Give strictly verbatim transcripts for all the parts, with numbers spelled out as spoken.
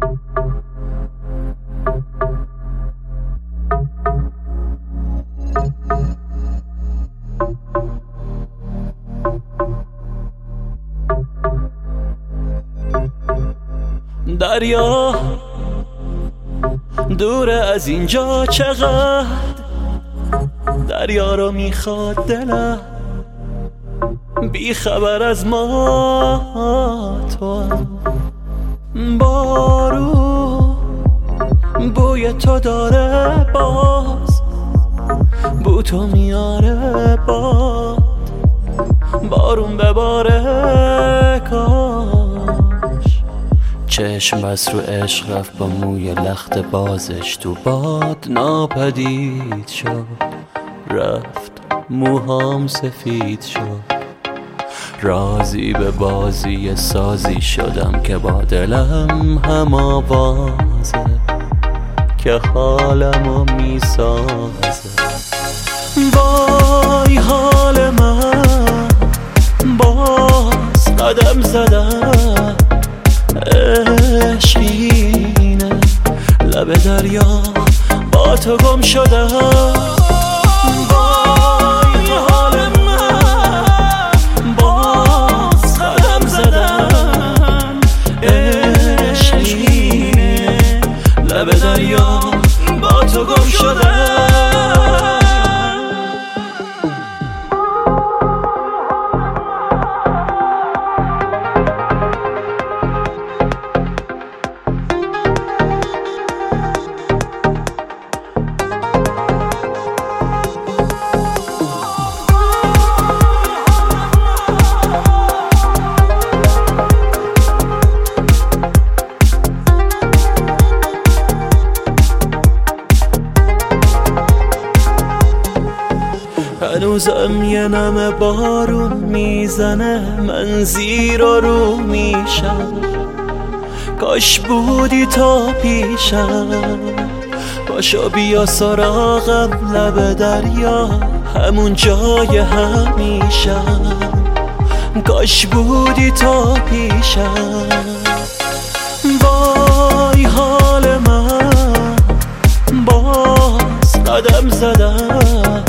دریا دور از اینجا چقدر، دریا رو میخواد دلم بی خبر از ما. تو بارو بوی تو داره، باز بو تو میاره، باد بارون بباره. کاش چشم بس رو عشق رفت با موی لخت بازش تو باد ناپدید شد، رفت موهام سفید شد. راضی به بازی سازی شدم که با دلم هم آوازه که حالمو میسازه. وای حال من باز قدم زدم، عشقینه لب دریا با تو گم شدم. وای حال من باز قدم زدم، عشقینه لب دریا با تو گم شدم. هنوزم یه نم بارون میزنه، من زیر و رو میشم. کاش بودی تا پیشم، پاشو بیا سراغم لب دریا، همون جای همیشم. کاش بودی تا پیشم. وای حال من باز قدم زدم،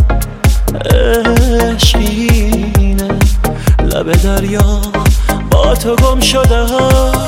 عشقینه لب دریا با تو گم شدم.